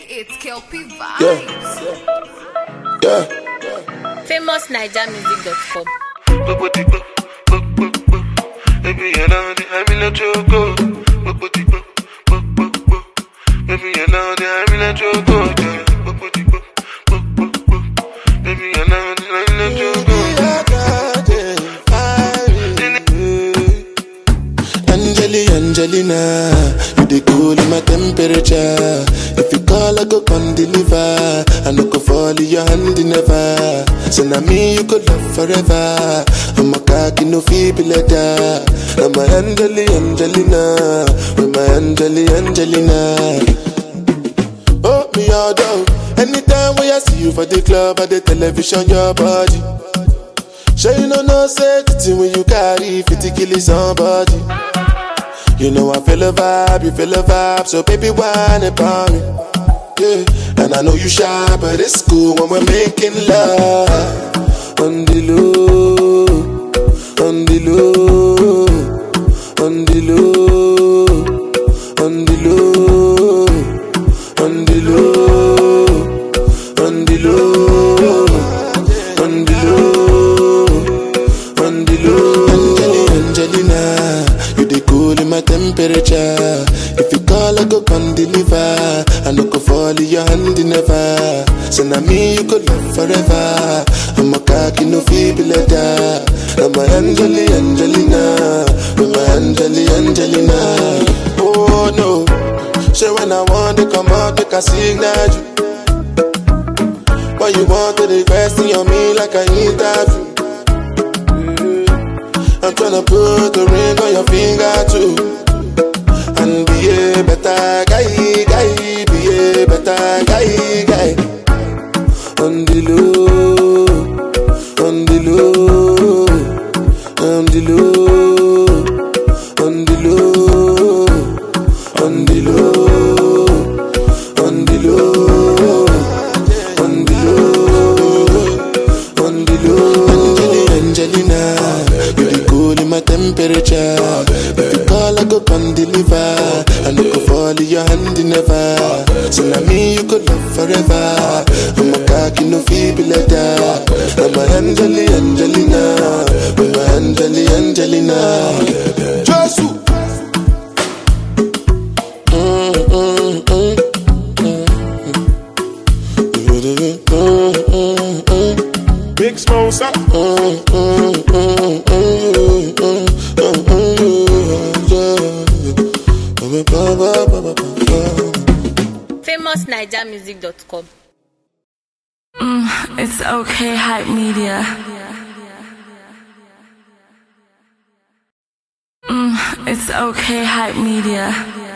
It's Kelpie Vibes. Yeah. FamousNigerMusic.com. Baby, you know that I'm in a choco. Baby, you know that I'm in a choco. Baby, you know that I'm in a choco. Angelina, you the cool in my temperature. If you call, I go come deliver. I no go fall in your hand never. So now me you could love forever. I'm a cocky no feeble letter. I'm my Angelina, with my Angelina. Oh me all down. Anytime when I see you for the club or the television, your body. Sure you know say the thing when you carry 50 kill somebody. You know I feel a vibe, you feel a vibe, so baby whine about me. Yeah, and I know you shy, but it's cool when we're making love. On the low, on the low, on the low, on the low, on the low, on the low, on the low, on the low. Angelina, you the cool in my temperature. If you call, I go come deliver. I no go fall in your hand never. So now me you could love forever. I'm a cocky no feeble letter. I'm my Angelina, with my Angelina. Oh no, so when I want to come out, make a signal you. But you want to request on me like I interview. I'm tryna put the ring on your finger too. And be a better guy, be a better guy. On the low, on the low, on the low, on the low, on the low, on the low, on the low, on the low. Angelina, you the cool in my temperature. If you call, I go come deliver. I no go fall in your hand never. So now me you could love forever. I'm a cocky no feeble letter. I'm my Angelina, with my Angelina. Jesus. Big Smosa. FamousNigerMusic.com. It's okay, hype media. It's okay, hype media.